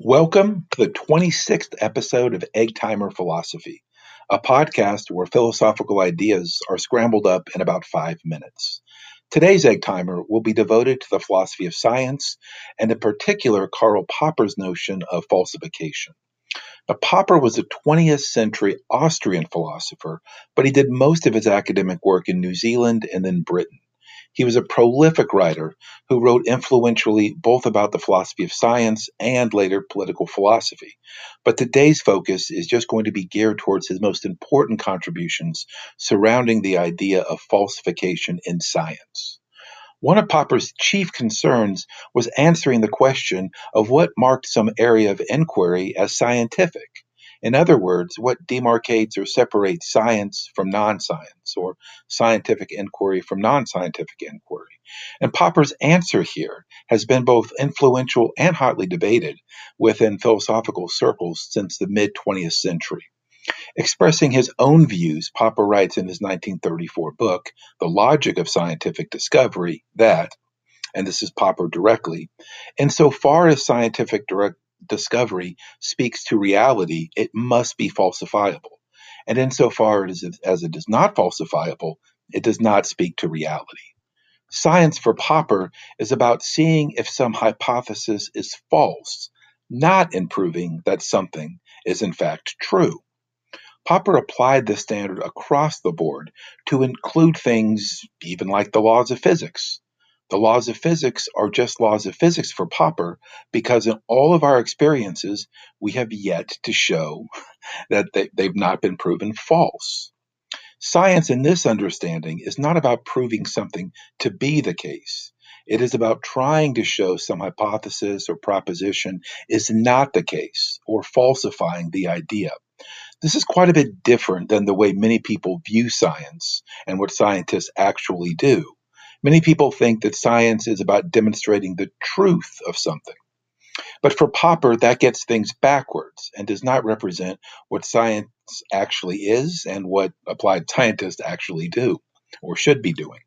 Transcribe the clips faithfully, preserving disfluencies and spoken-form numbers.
Welcome to the twenty-sixth episode of Egg Timer Philosophy, a podcast where philosophical ideas are scrambled up in about five minutes. Today's Egg Timer will be devoted to the philosophy of science, and in particular, Karl Popper's notion of falsification. Now, Popper was a twentieth century Austrian philosopher, but he did most of his academic work in New Zealand and then Britain. He was a prolific writer who wrote influentially both about the philosophy of science and later political philosophy. But today's focus is just going to be geared towards his most important contributions surrounding the idea of falsification in science. One of Popper's chief concerns was answering the question of what marked some area of inquiry as scientific. In other words, what demarcates or separates science from non-science, or scientific inquiry from non-scientific inquiry. And Popper's answer here has been both influential and hotly debated within philosophical circles since the mid-twentieth century. Expressing his own views, Popper writes in his nineteen thirty-four book, The Logic of Scientific Discovery, that, and this is Popper directly, insofar as scientific direct discovery speaks to reality, it must be falsifiable. And insofar as it, as it is not falsifiable, it does not speak to reality. Science for Popper is about seeing if some hypothesis is false, not in proving that something is in fact true. Popper applied this standard across the board to include things even like the laws of physics. The laws of physics are just laws of physics for Popper because in all of our experiences, we have yet to show that they, they've not been proven false. Science in this understanding is not about proving something to be the case. It is about trying to show some hypothesis or proposition is not the case, or falsifying the idea. This is quite a bit different than the way many people view science and what scientists actually do. Many people think that science is about demonstrating the truth of something. But for Popper, that gets things backwards and does not represent what science actually is and what applied scientists actually do or should be doing.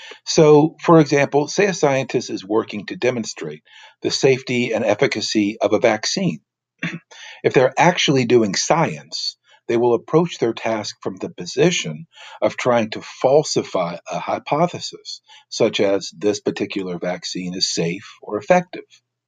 So, for example, say a scientist is working to demonstrate the safety and efficacy of a vaccine. If they're actually doing science, they will approach their task from the position of trying to falsify a hypothesis, such as this particular vaccine is safe or effective.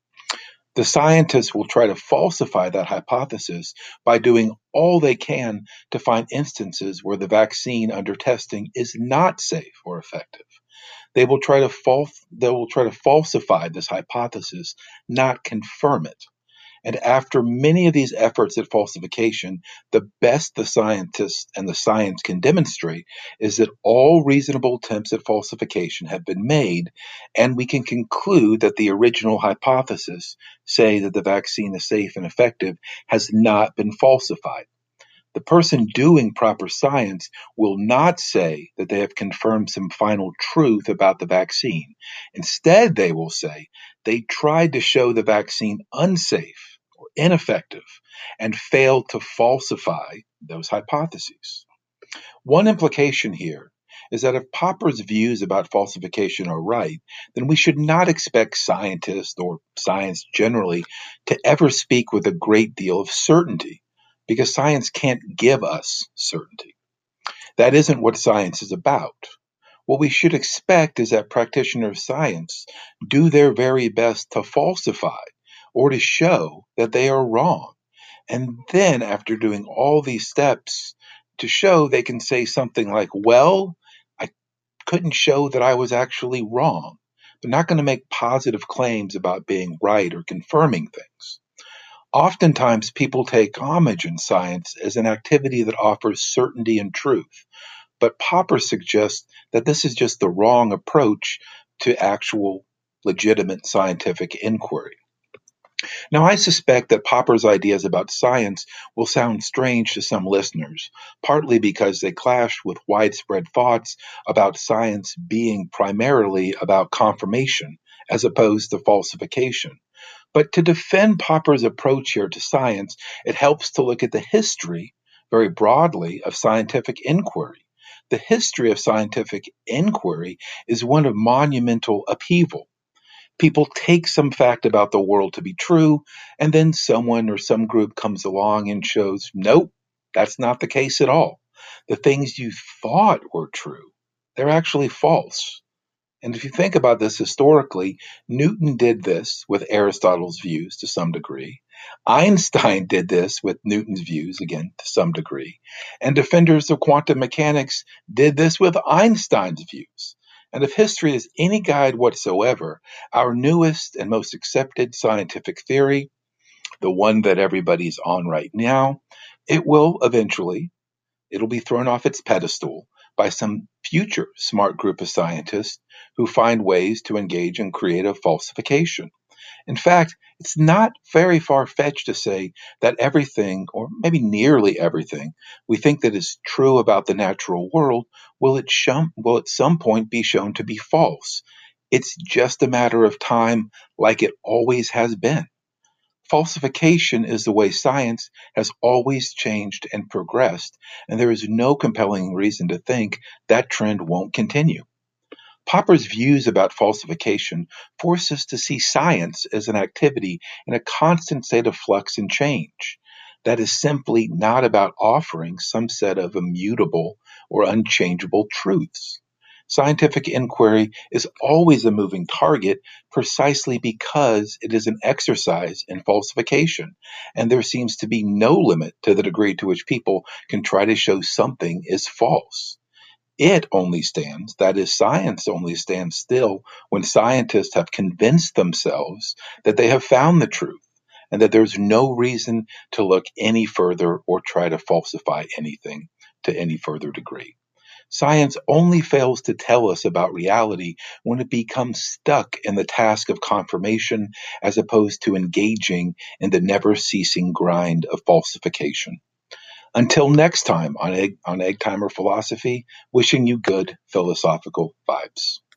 The scientists will try to falsify that hypothesis by doing all they can to find instances where the vaccine under testing is not safe or effective. They will try to fal- they will try to falsify this hypothesis, not confirm it. And after many of these efforts at falsification, the best the scientists and the science can demonstrate is that all reasonable attempts at falsification have been made, and we can conclude that the original hypothesis, say that the vaccine is safe and effective, has not been falsified. The person doing proper science will not say that they have confirmed some final truth about the vaccine. Instead, they will say they tried to show the vaccine unsafe or ineffective and failed to falsify those hypotheses. One implication here is that if Popper's views about falsification are right, then we should not expect scientists or science generally to ever speak with a great deal of certainty, because science can't give us certainty. That isn't what science is about. What we should expect is that practitioners of science do their very best to falsify or to show that they are wrong. And then, after doing all these steps, to show they can say something like, well, I couldn't show that I was actually wrong. They're not going to make positive claims about being right or confirming things. Oftentimes, people take homage in science as an activity that offers certainty and truth, but Popper suggests that this is just the wrong approach to actual legitimate scientific inquiry. Now, I suspect that Popper's ideas about science will sound strange to some listeners, partly because they clash with widespread thoughts about science being primarily about confirmation as opposed to falsification. But to defend Popper's approach here to science, it helps to look at the history, very broadly, of scientific inquiry. The history of scientific inquiry is one of monumental upheaval. People take some fact about the world to be true, and then someone or some group comes along and shows, nope, that's not the case at all. The things you thought were true, they're actually false. And if you think about this historically, Newton did this with Aristotle's views to some degree. Einstein did this with Newton's views, again, to some degree. And defenders of quantum mechanics did this with Einstein's views. And if history is any guide whatsoever, our newest and most accepted scientific theory, the one that everybody's on right now, it will eventually, it'll be thrown off its pedestal by some future smart group of scientists who find ways to engage in creative falsification. In fact, it's not very far fetched to say that everything, or maybe nearly everything, we think that is true about the natural world will at, shum, will at some point be shown to be false. It's just a matter of time, like it always has been. Falsification is the way science has always changed and progressed, and there is no compelling reason to think that trend won't continue. Popper's views about falsification force us to see science as an activity in a constant state of flux and change. That is simply not about offering some set of immutable or unchangeable truths. Scientific inquiry is always a moving target precisely because it is an exercise in falsification, and there seems to be no limit to the degree to which people can try to show something is false. It only stands, that is, science only stands still when scientists have convinced themselves that they have found the truth and that there's no reason to look any further or try to falsify anything to any further degree. Science only fails to tell us about reality when it becomes stuck in the task of confirmation as opposed to engaging in the never-ceasing grind of falsification. Until next time on Egg, on Egg Timer Philosophy, wishing you good philosophical vibes.